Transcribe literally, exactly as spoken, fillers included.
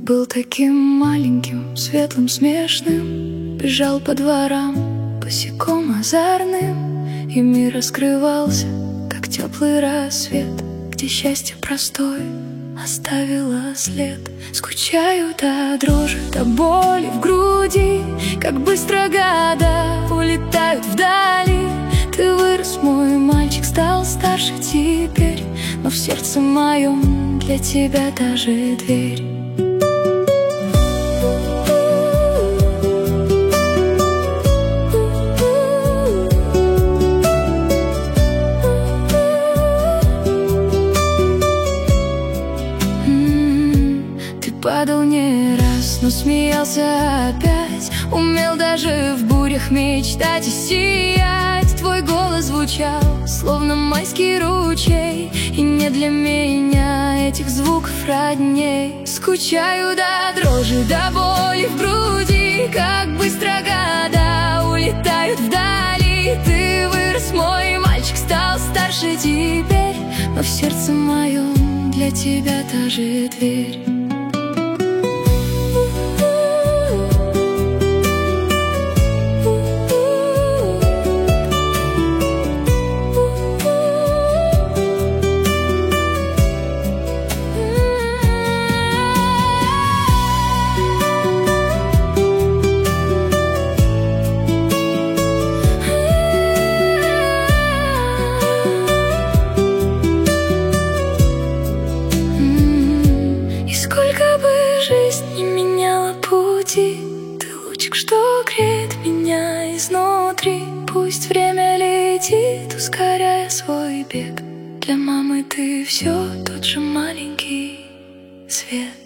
был таким маленьким, светлым, смешным, бежал по дворам босиком озорным, и мир раскрывался, как теплый рассвет, где счастье простое оставило след. Скучаю до дрожи, до боли в груди, как быстро года улетают вдали. Ты вырос, мой мальчик, стал старше теперь, но в сердце моем для тебя даже дверь. Падал не раз, но смеялся опять, умел даже в бурях мечтать и сиять. Твой голос звучал, словно майский ручей, и не для меня этих звуков родней. Скучаю до дрожи, до боли в груди, как быстро года улетают вдали. Ты вырос, мой мальчик, стал старше теперь, но в сердце моем для тебя та же дверь. Ты лучик, что греет меня изнутри. Пусть время летит, ускоряя свой бег. Для мамы ты все тот же маленький свет.